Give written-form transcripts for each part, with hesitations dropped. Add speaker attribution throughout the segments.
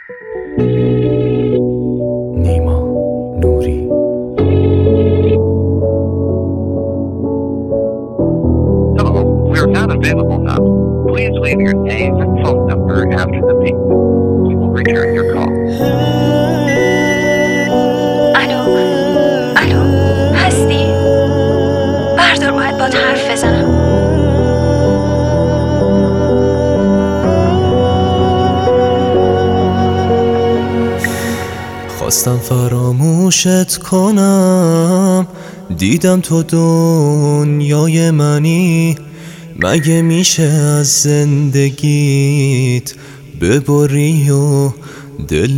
Speaker 1: نیما نوری.
Speaker 2: Hello, we are not available now. Please leave your name and phone number after the beep. We will return your call.
Speaker 3: الو هستی؟ بردار، باید باهات حرف بزنم.
Speaker 1: خواستم فراموشت کنم، دیدم تو دنیای منی. مگه میشه از زندگیت ببری و دل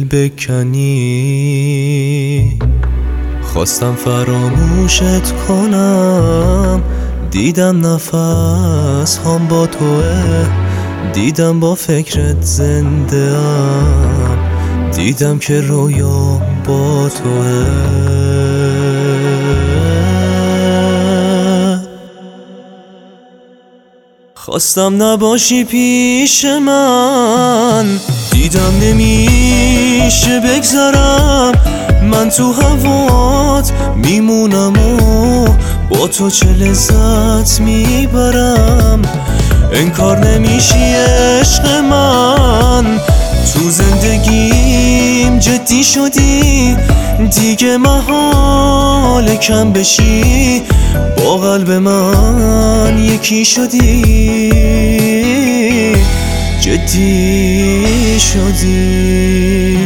Speaker 1: بکنی؟ خواستم فراموشت کنم، دیدم نفس هم با توه، دیدم با فکرت زنده ام، دیدم که رویام با توه. خواستم نباشی پیش من، دیدم نمیشه بگذرم. من تو هوات میمونم و با تو چه لذت میبرم. انکار نمیشی عشق من، تو زندگیم جدی شدی، دیگه محال کم بشی. با قلب من یکی شدی، جدی شدی.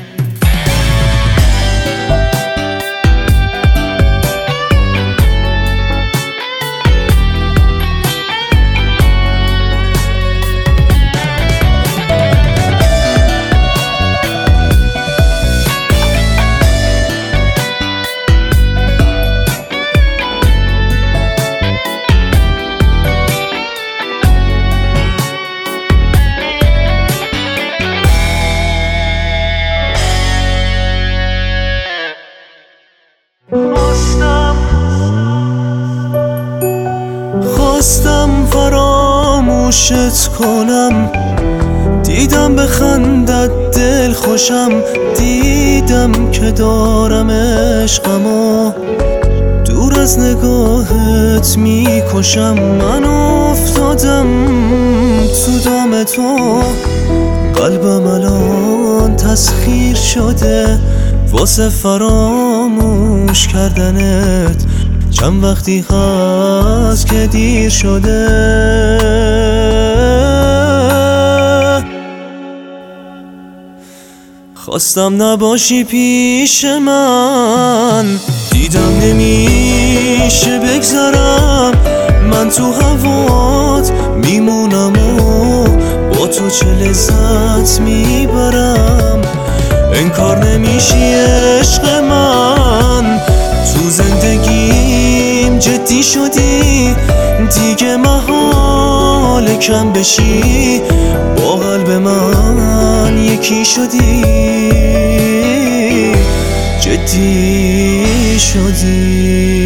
Speaker 1: خواستم فراموشت کنم، دیدم به خندت دل خوشم، دیدم که دارم عشقمو دور از نگاهت میکشم. من افتادم تو دام تو، قلبم الان تسخیر شده واسه فراموش کردنت. چند وقتی هست که دیر شده. خواستم نباشی پیش من، دیدم نمیشه بگذرم. من تو هوات میمونم و با تو چه لذت میبرم. انکار نمیشی عشق من، تو زندگیم جدی شدی، دیگه محال کم بشی. با قلب من یکی شدی، جدی شدی.